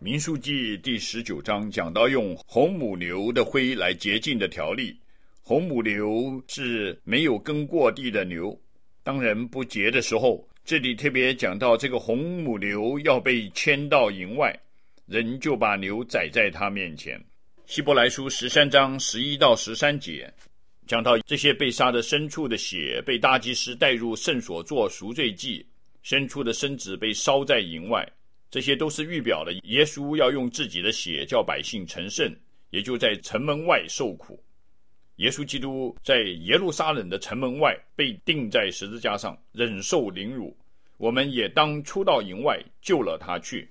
民数记第19章讲到用红母牛的灰来洁净的条例。红母牛是没有耕过地的牛，当然不洁的时候，这里特别讲到这个红母牛要被牵到营外，人就把牛宰在他面前。希伯来书13章11到13节讲到这些被杀的牲畜的血被大祭司带入圣所做赎罪祭，牲畜的身子被烧在营外，这些都是预表了耶稣要用自己的血叫百姓成圣，也就在城门外受苦。耶稣基督在耶路撒冷的城门外被钉在十字架上，忍受凌辱，我们也当出到营外救了他去。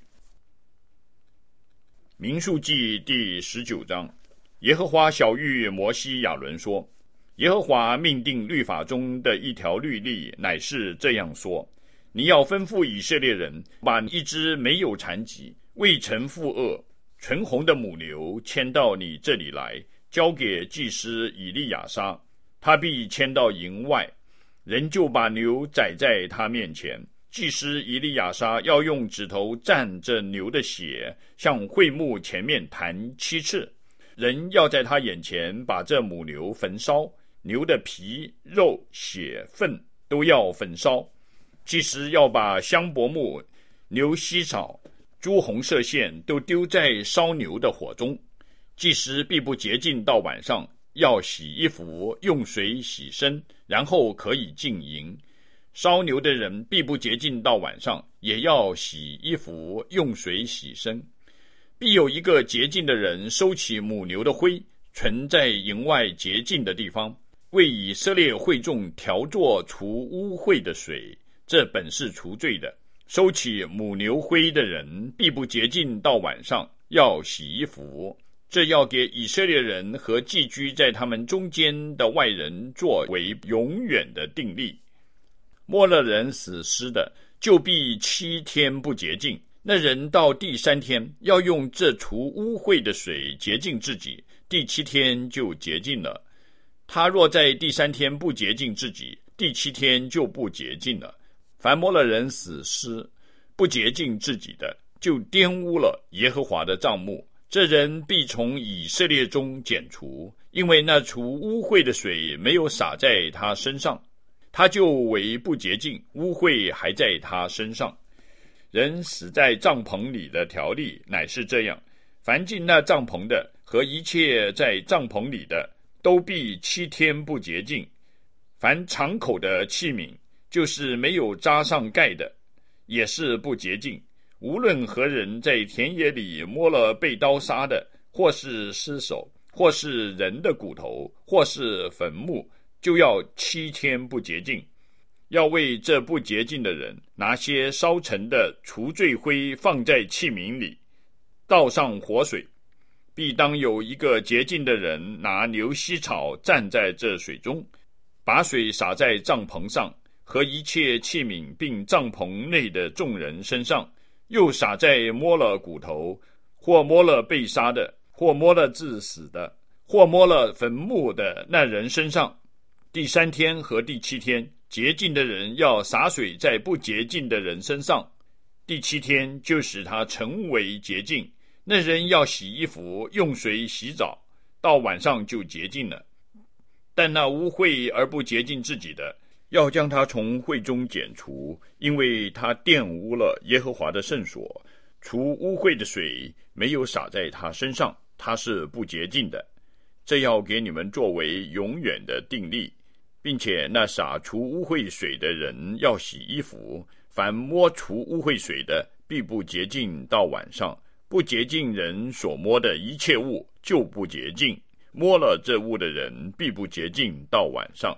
民数记第19章，耶和华晓谕摩西亚伦说，耶和华命定律法中的一条律例，乃是这样说，你要吩咐以色列人，把一只没有残疾、未曾负恶、纯红的母牛牵到你这里来，交给祭司以利亚撒，他必牵到营外，人就把牛宰在他面前。祭司以利亚撒要用指头蘸着牛的血，向会幕前面弹7次，人要在他眼前把这母牛焚烧，牛的皮、肉、血、粪都要焚烧。祭司要把香柏木、牛膝草、朱红色线都丢在烧牛的火中。祭司必不洁净到晚上，要洗衣服，用水洗身，然后可以进营。烧牛的人必不洁净到晚上，也要洗衣服，用水洗身。必有一个洁净的人收起母牛的灰，存在营外洁净的地方，为以色列会众调作除污秽的水，这本是除罪的。收起母牛灰的人必不洁净到晚上，要洗衣服，这要给以色列人和寄居在他们中间的外人作为永远的定例。摸了人死尸的，就必7天不洁净，那人到第3天要用这除污秽的水洁净自己，第7天就洁净了。他若在第3天不洁净自己，第7天就不洁净了。凡摸了人死尸不洁净自己的，就玷污了耶和华的帐幕，这人必从以色列中剪除，因为那除污秽的水没有洒在他身上，他就为不洁净，污秽还在他身上。人死在帐篷里的条例乃是这样，凡进那帐篷的和一切在帐篷里的，都必7天不洁净。凡敞口的器皿，就是没有扎上盖的，也是不洁净。无论何人在田野里摸了被刀杀的，或是尸首，或是人的骨头，或是坟墓，就要7天不洁净。要为这不洁净的人拿些烧成的除罪灰放在器皿里，倒上活水，必当有一个洁净的人拿牛膝草蘸在这水中，把水洒在帐篷上和一切器皿，并帐篷内的众人身上，又洒在摸了骨头，或摸了被杀的，或摸了致死的，或摸了坟墓的那人身上。第3天和第7天，洁净的人要洒水在不洁净的人身上，第7天就使他成为洁净。那人要洗衣服，用水洗澡，到晚上就洁净了。但那污秽而不洁净自己的，要将他从会中剪除，因为他玷污了耶和华的圣所，除污秽的水没有洒在他身上，他是不洁净的。这要给你们作为永远的定例，并且那洒除污秽水的人要洗衣服，凡摸除污秽水的，必不洁净到晚上。不洁净人所摸的一切物就不洁净，摸了这物的人必不洁净到晚上。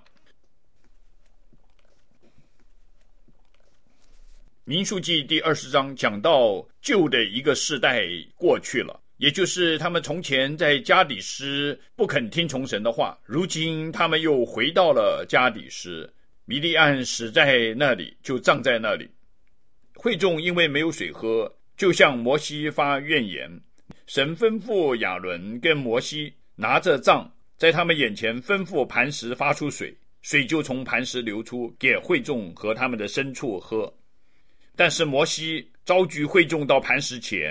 民数记第20章讲到旧的一个世代过去了，也就是他们从前在加底斯不肯听从神的话，如今他们又回到了加底斯，米利暗死在那里，就葬在那里。会众因为没有水喝，就向摩西发怨言。神吩咐亚伦跟摩西拿着杖，在他们眼前吩咐磐石发出水，水就从磐石流出，给会众和他们的牲畜喝。但是摩西召集会众到磐石前，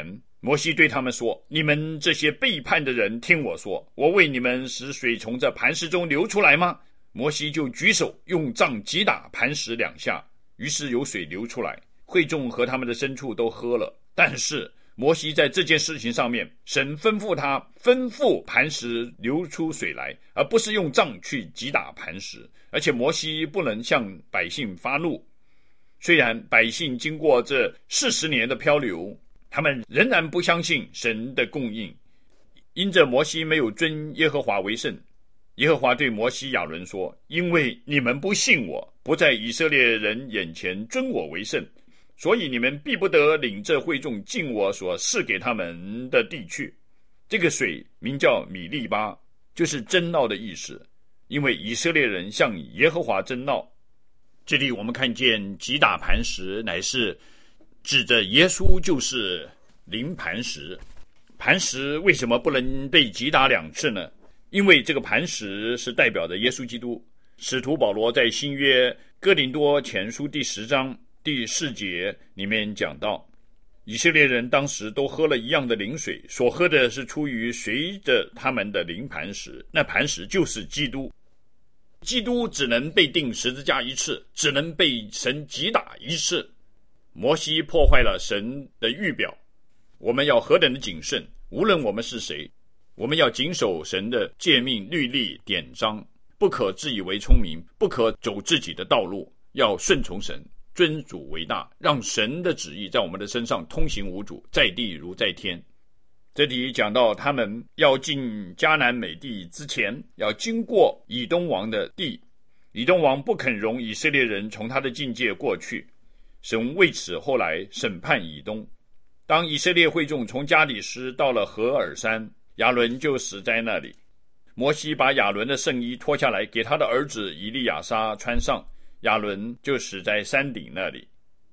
摩西对他们说，你们这些背叛的人，听我说，我为你们使水从这磐石中流出来吗？摩西就举手用杖击打磐石2下，于是有水流出来，会众和他们的牲畜都喝了。但是摩西在这件事情上面，神吩咐磐石流出水来，而不是用杖去击打磐石。而且摩西不能向百姓发怒，虽然百姓经过这40年的漂流，他们仍然不相信神的供应，因着摩西没有尊耶和华为圣。耶和华对摩西亚伦说，因为你们不信我，不在以色列人眼前尊我为圣，所以你们必不得领这会众进我所赐给他们的地去。这个水名叫米利巴，就是争闹的意思，因为以色列人向耶和华争闹。这里我们看见击打磐石乃是指着耶稣就是灵磐石。磐石为什么不能被击打2次呢？因为这个磐石是代表着耶稣基督。使徒保罗在新约哥林多前书第10章第4节里面讲到，以色列人当时都喝了一样的灵水，所喝的是出于随着他们的灵磐石，那磐石就是基督。基督只能被钉十字架1次，只能被神击打1次。摩西破坏了神的预表，我们要何等的谨慎，无论我们是谁，我们要谨守神的诫命、律例、典章，不可自以为聪明，不可走自己的道路，要顺从神，尊主为大，让神的旨意在我们的身上通行无阻，在地如在天。这里讲到他们要进迦南美地之前，要经过以东王的地，以东王不肯容以色列人从他的境界过去，神为此后来审判以东。当以色列会众从加底斯到了何珥山，亚伦就死在那里。摩西把亚伦的圣衣脱下来给他的儿子以利亚撒穿上，亚伦就死在山顶那里。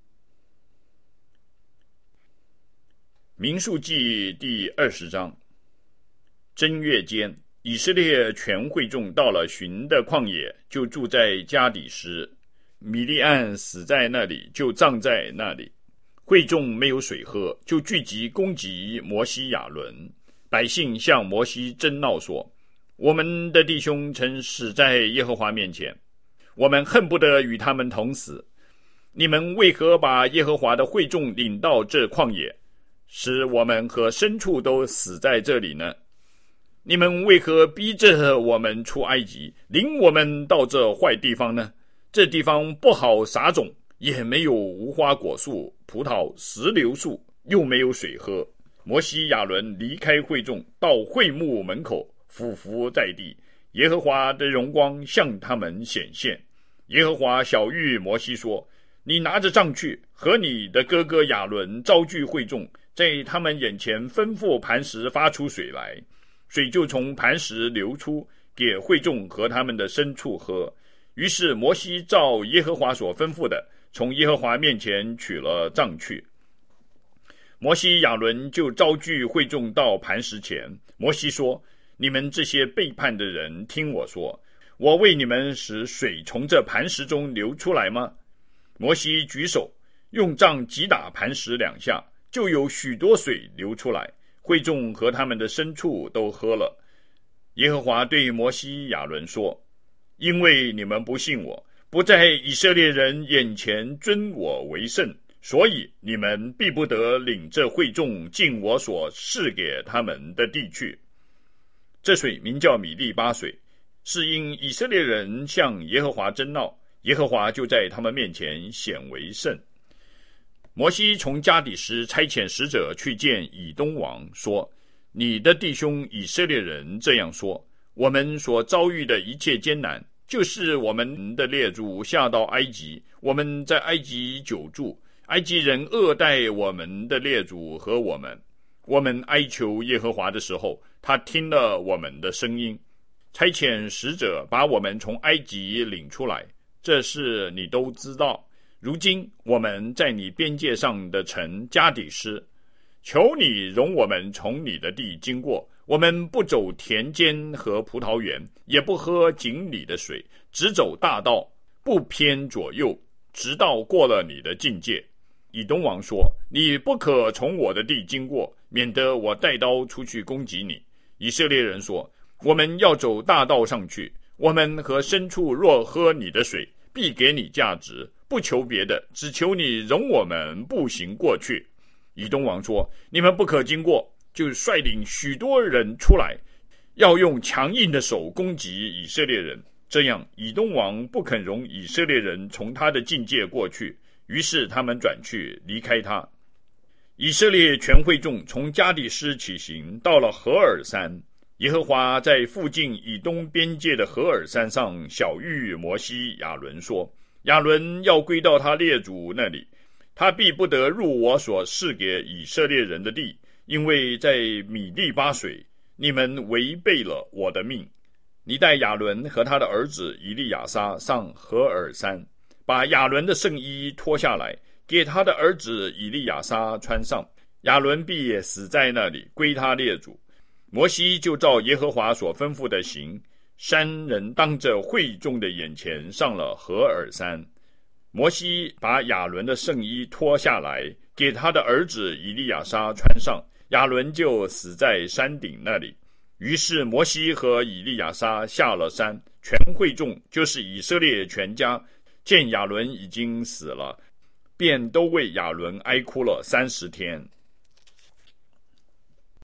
民数记第20章，正月间，以色列全会众到了寻的旷野，就住在加底斯。米利暗死在那里，就葬在那里。会众没有水喝，就聚集攻击摩西亚伦。百姓向摩西争闹说，我们的弟兄曾死在耶和华面前，我们恨不得与他们同死。你们为何把耶和华的会众领到这旷野，使我们和牲畜都死在这里呢？你们为何逼着我们出埃及，领我们到这坏地方呢？这地方不好撒种，也没有无花果树、葡萄、石榴树，又没有水喝。摩西亚伦离开会众，到会幕门口俯伏在地，耶和华的荣光向他们显现。耶和华晓谕摩西说，你拿着杖去，和你的哥哥亚伦招聚会众，在他们眼前吩咐磐石发出水来，水就从磐石流出，给会众和他们的牲畜喝。于是摩西照耶和华所吩咐的，从耶和华面前取了杖去。摩西亚伦就招聚会众到磐石前。摩西说，你们这些背叛的人，听我说，我为你们使水从这磐石中流出来吗？摩西举手用杖击打磐石2下，就有许多水流出来，会众和他们的牲畜都喝了。耶和华对摩西亚伦说，因为你们不信我，不在以色列人眼前尊我为圣，所以你们必不得领这会众进我所赐给他们的地去。这水名叫米利巴水，是因以色列人向耶和华争闹，耶和华就在他们面前显为圣。摩西从加底斯差遣使者去见以东王，说，你的弟兄以色列人这样说，我们所遭遇的一切艰难，就是我们的列祖下到埃及，我们在埃及久住，埃及人恶待我们的列祖和我们哀求耶和华的时候，他听了我们的声音，差遣使者把我们从埃及领出来，这事你都知道。如今我们在你边界上的城加底斯，求你容我们从你的地经过，我们不走田间和葡萄园，也不喝井里的水，只走大道，不偏左右，直到过了你的境界。 以东王说：你不可从我的地经过，免得我带刀出去攻击你。以色列人说：我们要走大道上去，我们和牲畜若喝你的水，必给你价值，不求别的，只求你容我们步行过去。以东王说：你们不可经过，就率领许多人出来，要用强硬的手攻击以色列人。这样以东王不肯容以色列人从他的境界过去，于是他们转去离开他。以色列全会众从加底斯起行，到了何珥山。耶和华在附近以东边界的何珥山上晓谕摩西亚伦说：亚伦要归到他列祖那里，他必不得入我所赐给以色列人的地，因为在米利巴水，你们违背了我的命。你带亚伦和他的儿子以利亚撒上何珥山，把亚伦的圣衣脱下来，给他的儿子以利亚撒穿上，亚伦必死在那里，归他列祖。摩西就照耶和华所吩咐的行，三人当着会众的眼前上了何珥山。摩西把亚伦的圣衣脱下来，给他的儿子以利亚撒穿上，亚伦就死在山顶那里。于是摩西和以利亚撒下了山，全会众就是以色列全家见亚伦已经死了，便都为亚伦哀哭了30天。